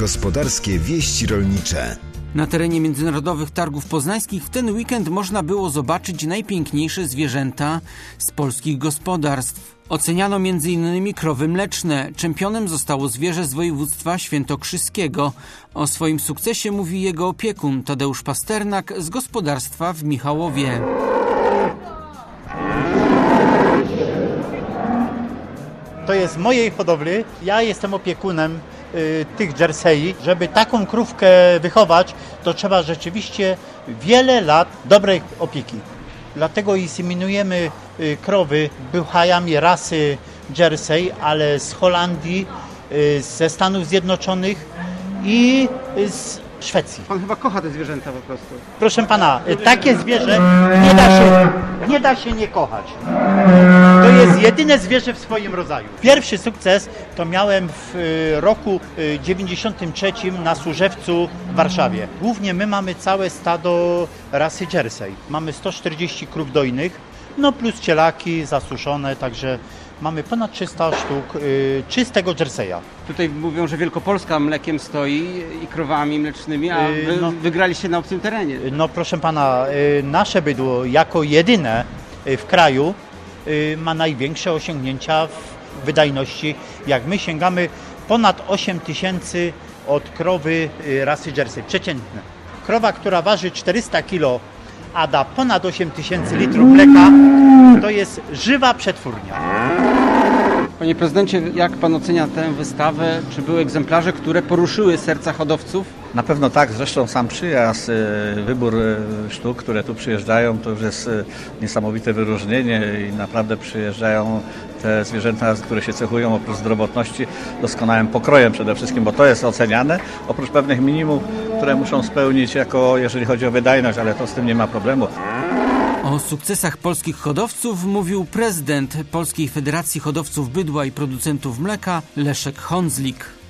Gospodarskie wieści rolnicze. Na terenie Międzynarodowych Targów Poznańskich w ten weekend można było zobaczyć najpiękniejsze zwierzęta z polskich gospodarstw. Oceniano m.in. krowy mleczne. Czempionem zostało zwierzę z województwa świętokrzyskiego. O swoim sukcesie mówi jego opiekun Tadeusz Pasternak z gospodarstwa w Michałowie. To jest mojej hodowli. Ja jestem opiekunem tych jersey. Żeby taką krówkę wychować, to trzeba rzeczywiście wiele lat dobrej opieki. Dlatego inseminujemy krowy buchajami rasy jersey, ale z Holandii, ze Stanów Zjednoczonych i z Szwecji. Pan chyba kocha te zwierzęta po prostu. Proszę pana, takie zwierzę nie da się nie kochać. To jest jedyne zwierzę w swoim rodzaju. Pierwszy sukces to miałem w roku 93 na Służewcu w Warszawie. Głównie my mamy całe stado rasy jersey. Mamy 140 krów dojnych, no plus cielaki zasuszone, także mamy ponad 300 sztuk czystego jerseya. Tutaj mówią, że Wielkopolska mlekiem stoi i krowami mlecznymi, a wy wygraliście na obcym terenie. No proszę pana, nasze bydło jako jedyne w kraju ma największe osiągnięcia w wydajności. Jak my sięgamy ponad 8 tysięcy od krowy rasy jersey, przeciętne. Krowa, która waży 400 kg, a da ponad 8 tysięcy litrów mleka, to jest żywa przetwórnia. Panie prezydencie, jak pan ocenia tę wystawę? Czy były egzemplarze, które poruszyły serca hodowców? Na pewno tak, zresztą sam przyjazd, wybór sztuk, które tu przyjeżdżają, to już jest niesamowite wyróżnienie i naprawdę przyjeżdżają te zwierzęta, które się cechują oprócz zdrowotności doskonałym pokrojem przede wszystkim, bo to jest oceniane, oprócz pewnych minimum, które muszą spełnić jeżeli chodzi o wydajność, ale to z tym nie ma problemu. O sukcesach polskich hodowców mówił prezydent Polskiej Federacji Hodowców Bydła i Producentów Mleka Leszek Honzlik.